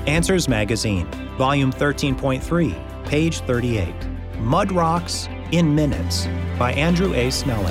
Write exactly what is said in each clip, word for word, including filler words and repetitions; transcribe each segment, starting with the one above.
Answers Magazine, Volume thirteen point three, page thirty-eight. Mud Rocks in Minutes by Andrew A. Snelling.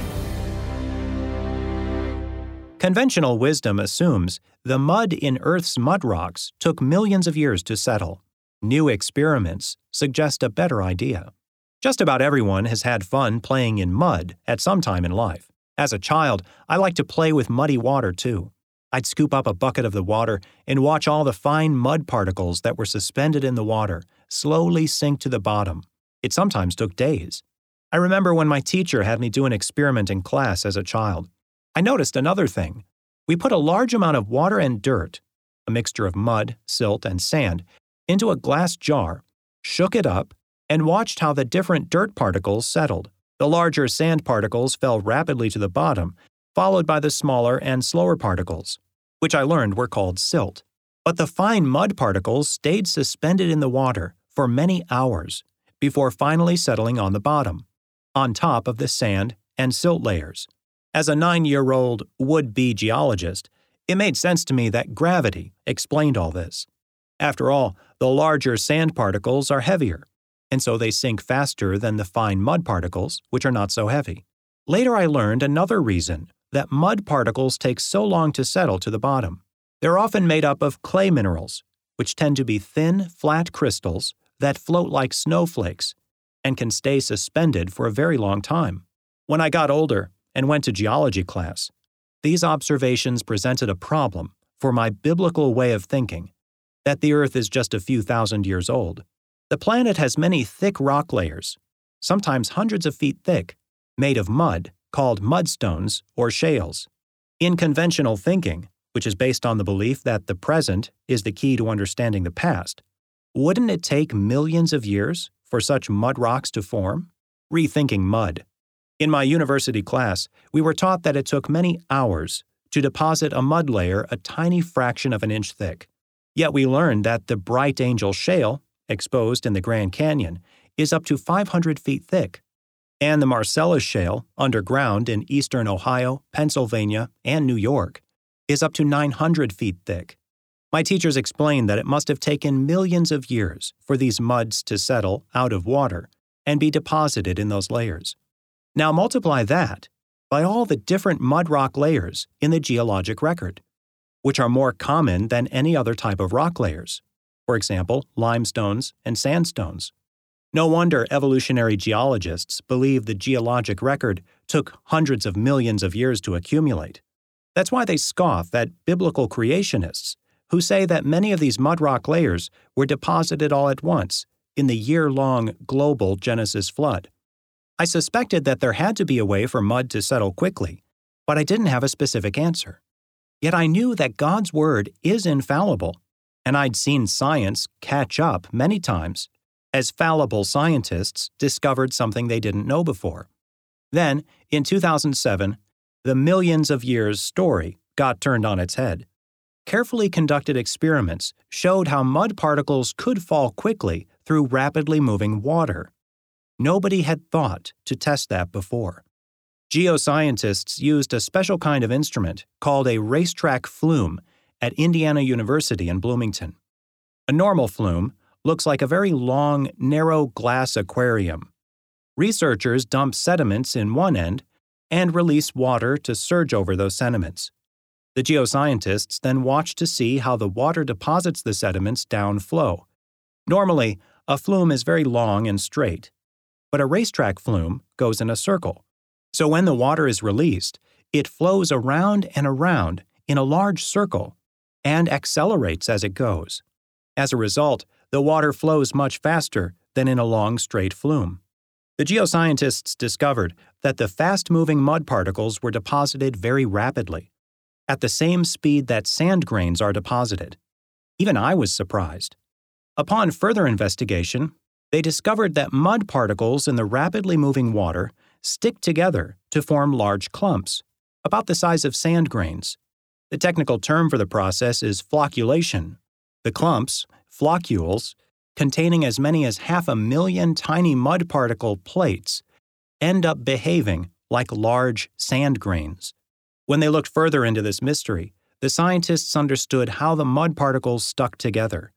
Conventional wisdom assumes the mud in Earth's mud rocks took millions of years to settle. New experiments suggest a better idea. Just about everyone has had fun playing in mud at some time in life. As a child, I liked to play with muddy water too. I'd scoop up a bucket of the water and watch all the fine mud particles that were suspended in the water slowly sink to the bottom. It sometimes took days. I remember when my teacher had me do an experiment in class as a child. I noticed another thing. We put a large amount of water and dirt, a mixture of mud, silt, and sand, into a glass jar, shook it up, and watched how the different dirt particles settled. The larger sand particles fell rapidly to the bottom, followed by the smaller and slower particles, which I learned were called silt. But the fine mud particles stayed suspended in the water for many hours before finally settling on the bottom, on top of the sand and silt layers. As a nine-year-old would-be geologist, it made sense to me that gravity explained all this. After all, the larger sand particles are heavier, and so they sink faster than the fine mud particles, which are not so heavy. Later I learned another reason that mud particles take so long to settle to the bottom. They're often made up of clay minerals, which tend to be thin, flat crystals that float like snowflakes and can stay suspended for a very long time. When I got older and went to geology class, these observations presented a problem for my biblical way of thinking, that the Earth is just a few thousand years old. The planet has many thick rock layers, sometimes hundreds of feet thick, made of mud, called mudstones or shales. In conventional thinking, which is based on the belief that the present is the key to understanding the past, wouldn't it take millions of years for such mud rocks to form? Rethinking mud. In my university class, we were taught that it took many hours to deposit a mud layer a tiny fraction of an inch thick. Yet we learned that the Bright Angel Shale, exposed in the Grand Canyon, is up to five hundred feet thick, and the Marcellus Shale, underground in eastern Ohio, Pennsylvania, and New York, is up to nine hundred feet thick. My teachers explained that it must have taken millions of years for these muds to settle out of water and be deposited in those layers. Now multiply that by all the different mud rock layers in the geologic record, which are more common than any other type of rock layers. For example, limestones and sandstones. No wonder evolutionary geologists believe the geologic record took hundreds of millions of years to accumulate. That's why they scoff at biblical creationists who say that many of these mud rock layers were deposited all at once in the year-long global Genesis flood. I suspected that there had to be a way for mud to settle quickly, but I didn't have a specific answer. Yet I knew that God's word is infallible, and I'd seen science catch up many times as fallible scientists discovered something they didn't know before. Then, in two thousand seven, the millions of years story got turned on its head. Carefully conducted experiments showed how mud particles could fall quickly through rapidly moving water. Nobody had thought to test that before. Geoscientists used a special kind of instrument called a racetrack flume at Indiana University in Bloomington. A normal flume looks like a very long, narrow glass aquarium. Researchers dump sediments in one end and release water to surge over those sediments. The geoscientists then watch to see how the water deposits the sediments downflow. Normally, a flume is very long and straight, but a racetrack flume goes in a circle. So when the water is released, it flows around and around in a large circle and accelerates as it goes. As a result, the water flows much faster than in a long, straight flume. The geoscientists discovered that the fast-moving mud particles were deposited very rapidly, at the same speed that sand grains are deposited. Even I was surprised. Upon further investigation, they discovered that mud particles in the rapidly moving water stick together to form large clumps, about the size of sand grains. The technical term for the process is flocculation. The clumps, floccules, containing as many as half a million tiny mud particle plates, end up behaving like large sand grains. When they looked further into this mystery, the scientists understood how the mud particles stuck together.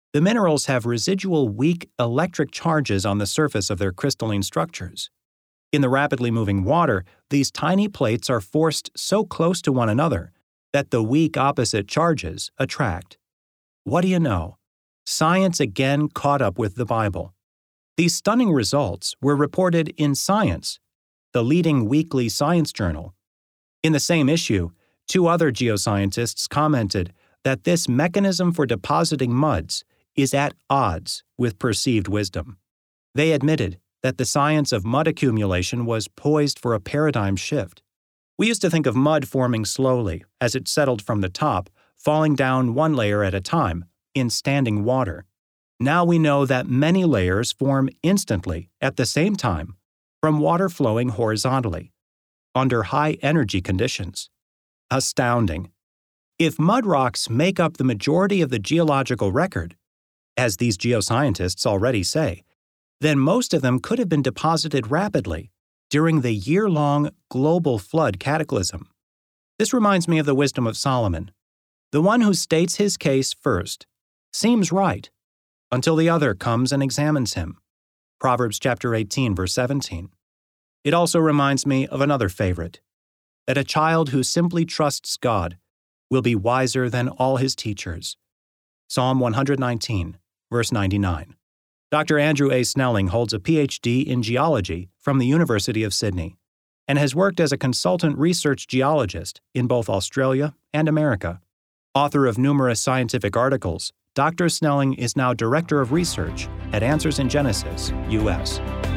The minerals have residual weak electric charges on the surface of their crystalline structures. In the rapidly moving water, these tiny plates are forced so close to one another that the weak opposite charges attract. What do you know? Science again caught up with the Bible. These stunning results were reported in Science, the leading weekly science journal. In the same issue, two other geoscientists commented that this mechanism for depositing muds is at odds with perceived wisdom. They admitted that the science of mud accumulation was poised for a paradigm shift. We used to think of mud forming slowly as it settled from the top, falling down one layer at a time in standing water. Now we know that many layers form instantly at the same time from water flowing horizontally under high-energy conditions. Astounding. If mud rocks make up the majority of the geological record, as these geoscientists already say, then most of them could have been deposited rapidly during the year-long global flood cataclysm. This reminds me of the wisdom of Solomon. The one who states his case first seems right until the other comes and examines him. Proverbs chapter eighteen, verse seventeen. It also reminds me of another favorite, that a child who simply trusts God will be wiser than all his teachers. Psalm one nineteen, verse ninety-nine. Doctor Andrew A. Snelling holds a P H D in geology from the University of Sydney and has worked as a consultant research geologist in both Australia and America. Author of numerous scientific articles, Doctor Snelling is now Director of Research at Answers in Genesis, U S